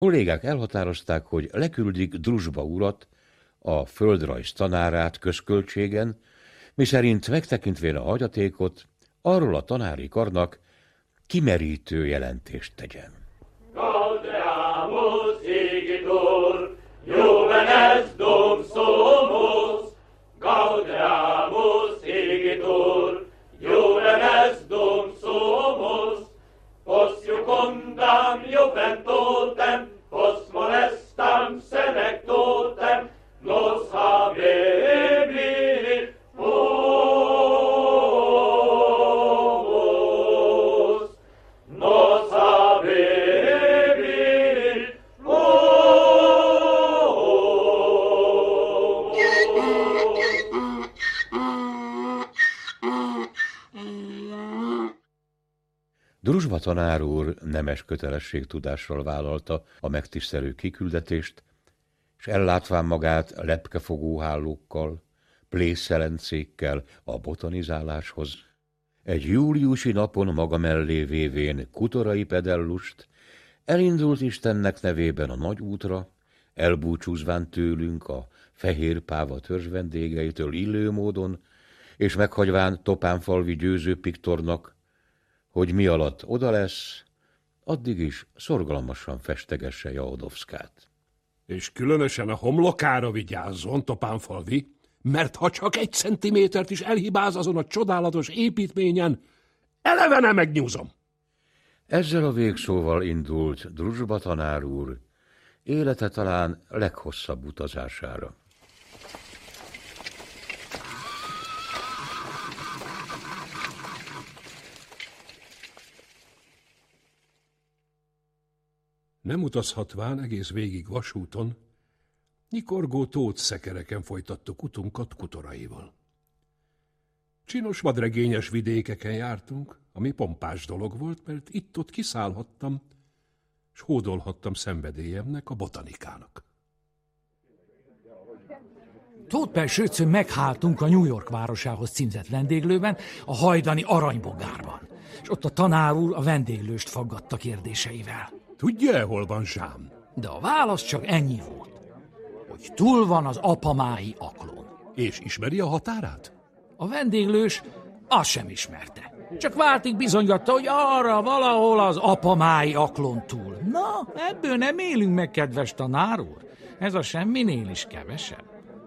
Kollégák elhatározták, hogy leküldik Druzsba urat, a földrajz tanárát közköltségen, miszerint megtekintvén a hagyatékot, arról a tanári karnak kimerítő jelentést tegyen. Gaudeamus igitur, juvenes dum sumus. Gaudeamus igitur, juvenes dum sumus. Post iucundam juventutem, post molestam senectutem, nos habevi humus. Nos habevi Druzsba tanár úr nemes kötelességtudással vállalta a megtisztelő kiküldetést, s ellátván magát lepkefogóhálókkal, plészelencékkel a botanizáláshoz, egy júliusi napon maga mellé vévén Kutorai pedellust, elindult Istennek nevében a nagy útra, elbúcsúzván tőlünk a fehér páva törzs vendégeitől illő módon, és meghagyván Topánfalvi Győző Piktornak, hogy mi alatt oda lesz, addig is szorgalmasan festegesse Jaudovszkát. És különösen a homlokára vigyázzon, Topánfalvi, mert ha csak 1 centimétert is elhibáz azon a csodálatos építményen, elevene megnyúzom. Ezzel a végszóval indult Druzsba tanár úr élete talán leghosszabb utazására. Nem utazhatván egész végig vasúton, nyikorgó tót szekereken folytattuk utunkat Kutoraival. Csinos vadregényes vidékeken jártunk, ami pompás dolog volt, mert itt-ott kiszállhattam, s hódolhattam szenvedélyemnek, a botanikának. Tóth-Pelsőcön megháltunk a New York városához címzett vendéglőben, a hajdani Aranybogárban, és ott a tanár úr a vendéglőst faggatta kérdéseivel. Tudja-e, hol van Zsám? De a válasz csak ennyi volt, hogy túl van az apamái aklón. És ismeri a határát? A vendéglős azt sem ismerte. Csak váltig bizonygatta, hogy arra valahol az apamái aklón túl. Na, ebből nem élünk meg, kedves tanár úr. Ez a semminél is kevesebb.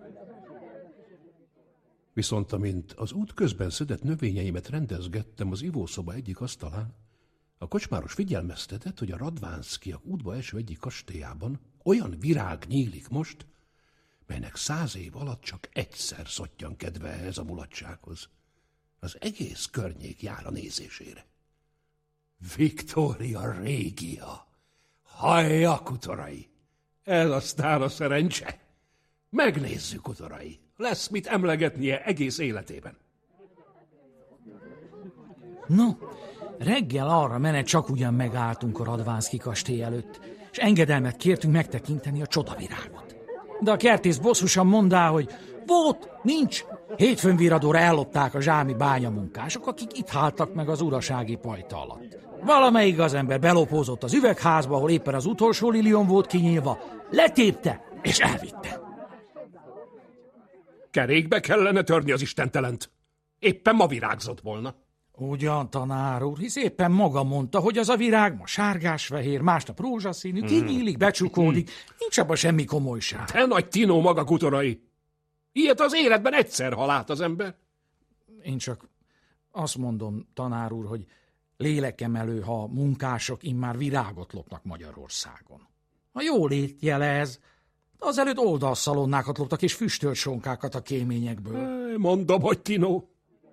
Viszont amint az út közben szedett növényeimet rendezgettem az ivószoba egyik asztalán, a kocsmáros figyelmeztetett, hogy a Radvánszkiak útba eső egyik kastélyában olyan virág nyílik most, melynek 100 év alatt csak egyszer szottyan kedve ehhez a mulatsághoz. Az egész környék jár a nézésére. Victoria Regia! Hajja, Kutorai! Ez aztán a szerencse! Megnézzük, Kutorai! Lesz mit emlegetnie egész életében. No, reggel arra menet csak ugyan megálltunk a Radvánszky kastély előtt, és engedelmet kértünk megtekinteni a csodavirágot. De a kertész bosszusan mondá, hogy volt, nincs. Hétfőn viradóra ellopták a zsámi bányamunkások, akik itt háltak meg az urasági pajta alatt. Valamelyik gazember belopózott az üvegházba, ahol éppen az utolsó lilion volt kinyílva, letépte és elvitte. Kerékbe kellene törni az istentelent. Éppen ma virágzott volna. Ugyan, tanár úr, hisz éppen maga mondta, hogy az a virág ma sárgás-fehér, másnap rózsaszínű, kinyílik, becsukódik, nincs abban semmi komolyság. Te nagy tinó maga, Kutorai! Ilyet az életben egyszer halát az ember. Én csak azt mondom, tanár úr, hogy lélekemelő, ha a munkások immár virágot lopnak Magyarországon. A jólét jele ez. Azelőtt oldalszalonnákat loptak és füstölt sonkákat a kéményekből. Mondom, hogy tinó.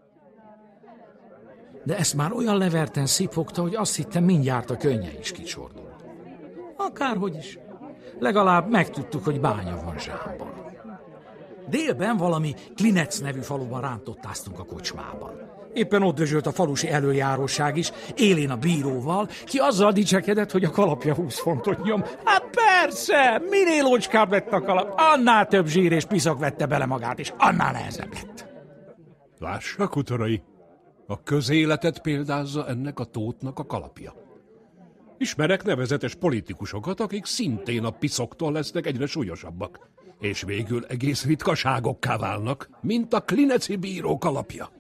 De ezt már olyan leverten szipogta, hogy azt hittem, mindjárt a könnye is kicsordult. Akárhogy is. Legalább megtudtuk, hogy bánya van Zsámban. Délben valami Klinec nevű faluban rántottáztunk a kocsmában. Éppen ott dözsölt a falusi előjáróság is, élén a bíróval, ki azzal dicsekedett, hogy a kalapja 20 fontot nyom. Hát persze, minél ocskább lett a kalap, annál több zsír és piszak vette bele magát, és annál nehezebb lett. Lássa, Kutorai, a közéletet példázza ennek a tótnak a kalapja. Ismerek nevezetes politikusokat, akik szintén a piszoktól lesznek egyre súlyosabbak, és végül egész ritkaságokká válnak, mint a klineci bíró kalapja.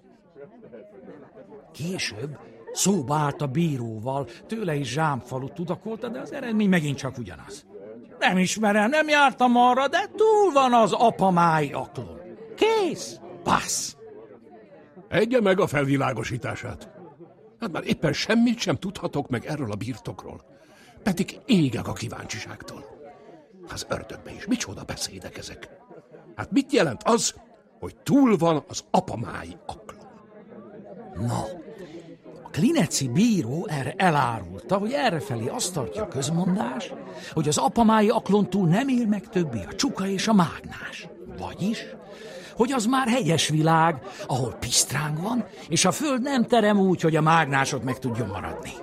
Később szóba állt a bíróval, tőle is Zsámfalut tudakolta, de az eredmény megint csak ugyanaz. Nem ismerem, nem jártam arra, de túl van az apamái aklon. Kész! Passz! Egye meg a felvilágosítását. Hát már éppen semmit sem tudhatok meg erről a birtokról. Pedig égek a kíváncsiságtól. Az ördögbe is micsoda beszédek ezek. Hát mit jelent az, hogy túl van az apamái aklon? No, a klineci bíró erre elárulta, hogy errefelé azt tartja a közmondás, hogy az apamái aklon túl nem él meg többé a csuka és a mágnás. Vagyis, hogy az már hegyes világ, ahol pisztráng van, és a föld nem terem úgy, hogy a mágnásot meg tudjon maradni.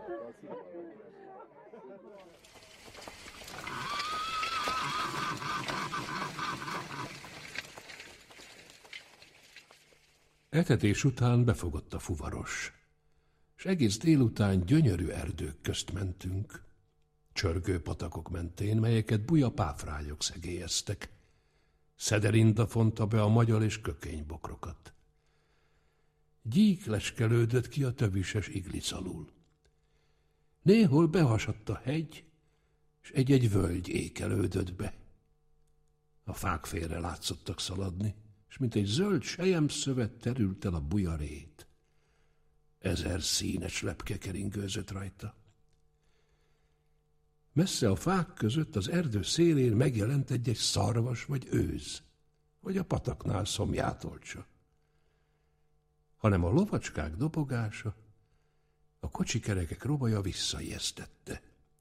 Etetés után befogott a fuvaros, és egész délután gyönyörű erdők közt mentünk, csörgő patakok mentén, melyeket buja páfrályok szegélyeztek. Szederinda fonta be a magyal és kökénybokrokat. Gyík leskelődött ki a tövises iglic alul. Néhol behasadt a hegy, és egy-egy völgy ékelődött be. A fák félre látszottak szaladni, és mint egy zöld selyemszövet terült el a bujarét. 1000 színes lepke keringőzött rajta. Messze a fák között az erdő szélén megjelent egy szarvas vagy őz, vagy a pataknál szomjátolcsa. Hanem a lovacskák dobogása, a kocsikerekek robaja visszaijesztette.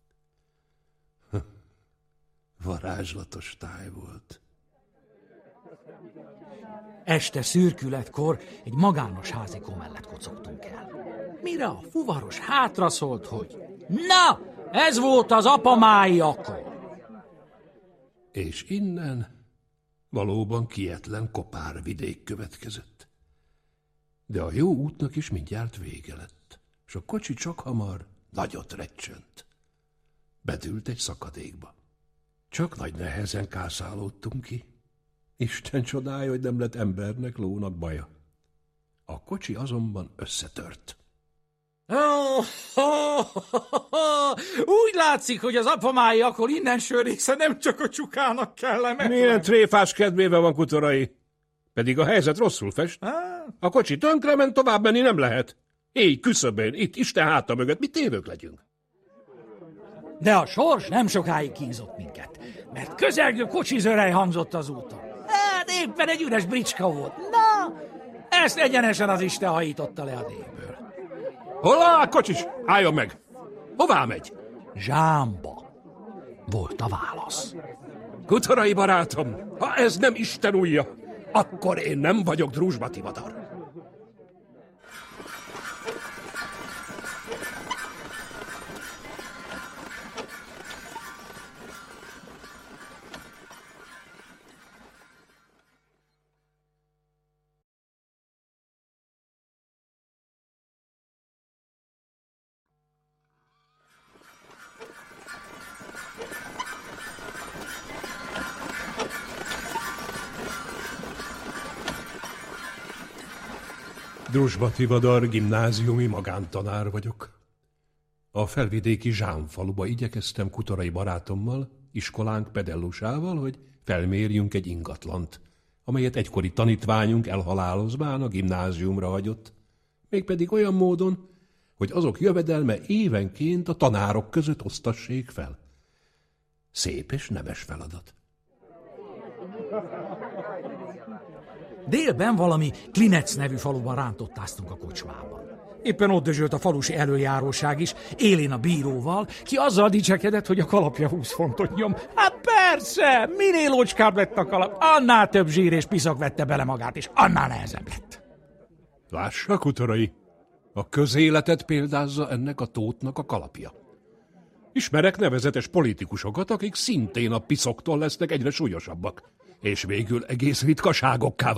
Varázslatos táj volt. Este szürkületkor egy magános házikó mellett kocogtunk el. Mire a fuvaros hátraszólt, hogy na, ez volt az apamái aklon. És innen valóban kietlen kopárvidék következett. De a jó útnak is mindjárt vége lett, és a kocsi csak hamar nagyot recsent. Bedült egy szakadékba. Csak nagy nehezen kászálódtunk ki. Isten csodája, hogy nem lett embernek, lónak baja. A kocsi azonban összetört. Úgy látszik, hogy az apamái akkor innen része nem csak a csukának kellemetlen. Milyen tréfás kedvébe van, Kutorai? Pedig a helyzet rosszul fest. A kocsi tönkrement, tovább menni nem lehet. Éj küszöbén, itt Isten háta mögött, mi tévők legyünk. De a sors nem sokáig kínzott minket, mert közelgő kocsizörej hangzott az úton. Hát éppen egy üres bricska volt. Na, ezt egyenesen az Isten hajította le a délből. Hol áll, kocsis? Álljon meg! Hová megy? Zsámba volt a válasz. Kutorai barátom, ha ez nem Isten ujja, akkor én nem vagyok drúzsbati vadar. Drúzsbati vadar gimnáziumi magántanár vagyok. A felvidéki Zsámfaluba igyekeztem Kutorai barátommal, iskolánk pedellusával, hogy felmérjünk egy ingatlant, amelyet egykori tanítványunk elhalálozván a gimnáziumra hagyott, mégpedig olyan módon, hogy azok jövedelme évenként a tanárok között osztassék fel. Szép és nemes feladat. Délben valami Klinec nevű faluban rántottáztunk a kocsmában. Éppen ott dözsölt a falusi előjáróság is, élén a bíróval, ki azzal dicsekedett, hogy a kalapja 20 fontot nyom. Hát persze, minél ócskább lett a kalap, annál több zsír és piszak vette bele magát, és annál nehezebb lett. Lássa, Kutorai, a közéletet példázza ennek a tótnak a kalapja. Ismerek nevezetes politikusokat, akik szintén a piszoktól lesznek egyre súlyosabbak, és végül egész ritkaságokká